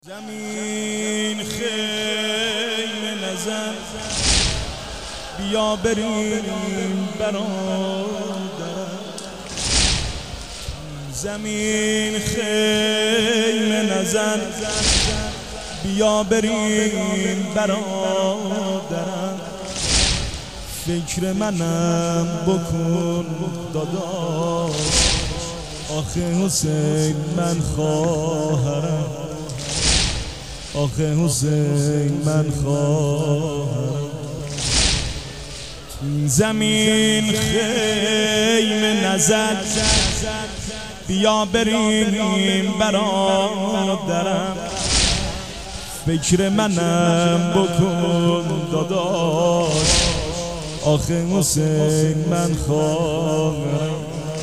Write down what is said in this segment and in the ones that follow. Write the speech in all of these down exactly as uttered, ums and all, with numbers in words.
زمین خیمه نزن بیا بریم برادرم. زمین خیمه نزن بیا بریم برادرم. فکر منم بکن داداش، آخه حسین من خواهرم، آخه حسین من خواهرم. زمین خیمه نزن بیا بریم برادرم. فکر منم بکن داداش، آخه حسین من خواهرم.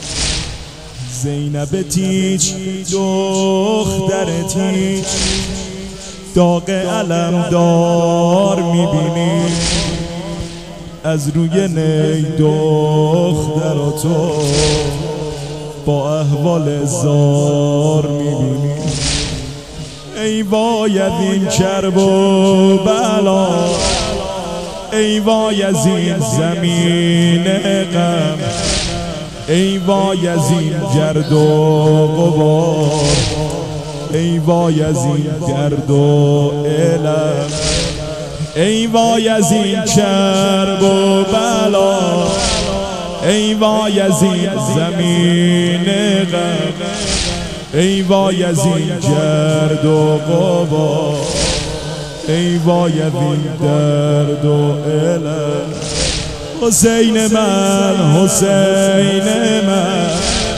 زینب تیج دختر تیج داغ علم دار میبینی، از روی نی دختر تو با احوال زار میبینی. ای وای از این کرب و بلا، ای وای از این زمین غم، ای وای از این گرد و غبار، ای وای از این گرد و علم، ای وای از این کرب و بلا، ای وای از این زمین غم، ای وای از این گرد و غبار، ای وای از این درد و علم. حسین من، حسین من،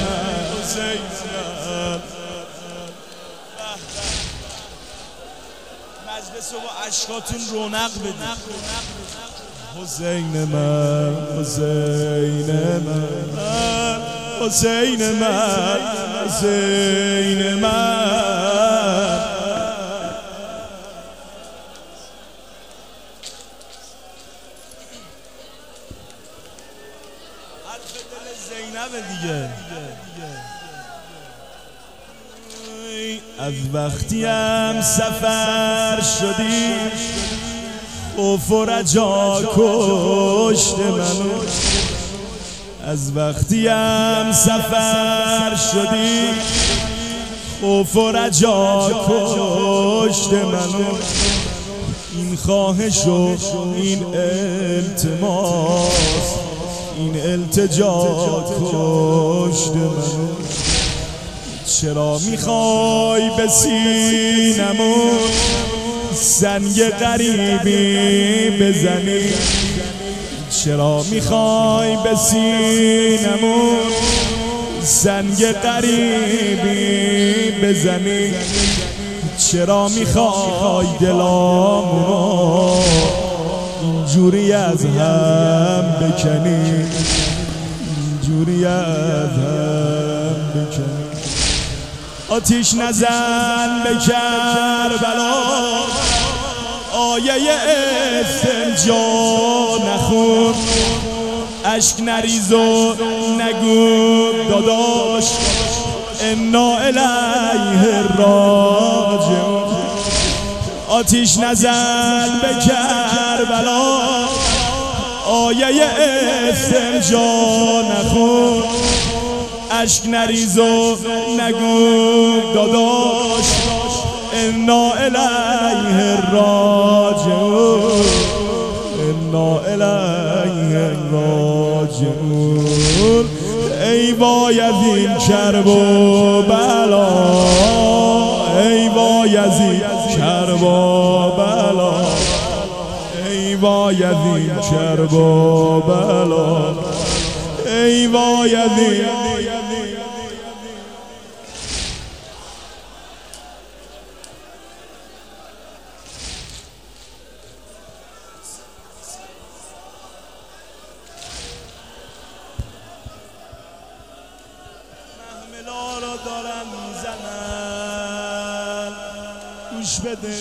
مجلس رو با عشقاتون رونق بدید. حسین من، حسین من، حسین من، حسین من. حرف دل زینب دیگه. از وقتیم سفر شدی خوف و رجا کشت منو، از وقتیم سفر شدی خوف و رجا کشت منو. این خواهش و این التماس، این التجا کشت منو. چرا میخوای به سینمون سنگ غریبی بزنی؟ چرا میخوای به سینمون سنگ غریبی بزنی؟ چرا میخوای دلامونو اینجوری از هم بکنی، اینجوری از هم بکنی؟ آتیش نزن به کربلا، آیه استنجا نخون، اشک نریز و نگو داداش انا الیه راجعون. آتیش نزن به کربلا، آیه استنجا نخون، اشک نریز و نگو داداش انا الیه راجعون، انا الیه راجعون. ای وای از این کرب و بلا، ای وای از این کرب و بلا، ای وای از این کرب و بلا، ای وای از این. محملا را دارن میزنن، گوش بده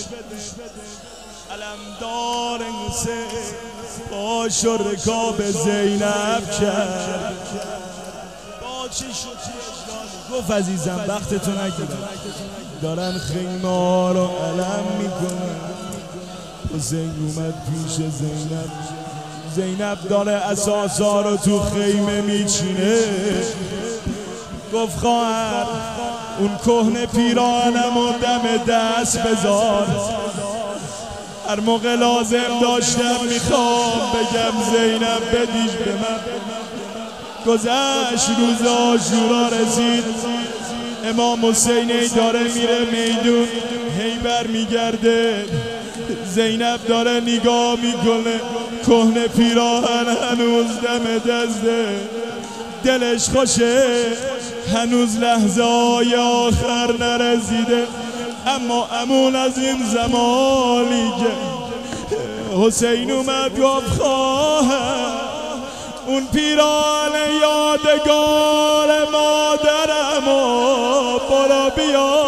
علمدار حسین باش و رکاب زینب کرد، با چه شد گفت عزیزم وقتتو نگیرم، دارن خیمه رو علم میکنن. حسین اومد پیش زینب، زینب داره اساسا رو تو خیمه میچینه. گفت خواهر اون کهنه پیراهنم و دم دست بذار، هر موقع لازم داشتم میخوام بگم زینب بدیش به من. گذشت روز عاشورا رسید، امام حسینی داره میره میدون، هی بر میگرده، زینب داره نگاه میکنه، کهنه پیراهن هنوز دم دسته، دلش خوشه، هنوز لحظه های آخر نرسیده. اما امون از این زمانی که حسین اومد گفت خواهر اون پیراهن یادگار مادرم و برو بیا.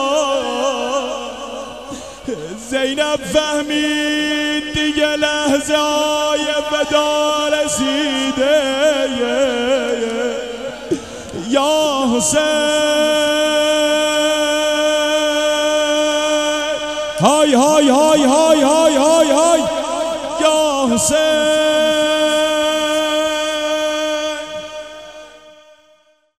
زینب فهمید دیگه لحظه های ودا رسیده. یا حسین های های های های های های های یا حسین